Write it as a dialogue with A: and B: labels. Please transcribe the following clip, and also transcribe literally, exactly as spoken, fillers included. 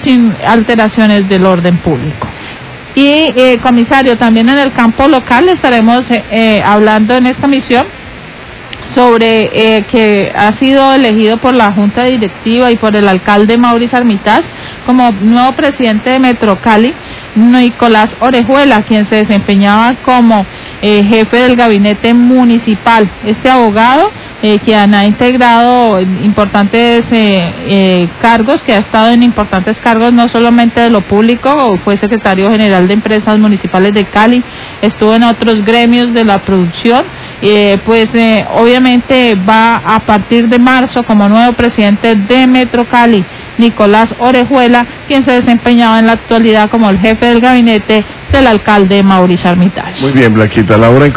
A: sin alteraciones del orden público. Y, eh, comisario, también en el campo local estaremos eh, eh, hablando en esta misión sobre eh, que ha sido elegido por la Junta Directiva y por el alcalde Mauricio Armitage como nuevo presidente de Metro Cali, Nicolás Orejuela, quien se desempeñaba como eh, jefe del gabinete municipal. Este abogado, eh, quien ha integrado importantes eh, eh, cargos, que ha estado en importantes cargos no solamente de lo público, fue secretario general de Empresas Municipales de Cali, estuvo en otros gremios de la producción, eh, pues eh, obviamente va a partir de marzo como nuevo presidente de Metro Cali, Nicolás Orejuela, quien se desempeñaba en la actualidad como el jefe del gabinete del alcalde Mauricio Armitage.
B: Muy bien, Blanquita, Laura.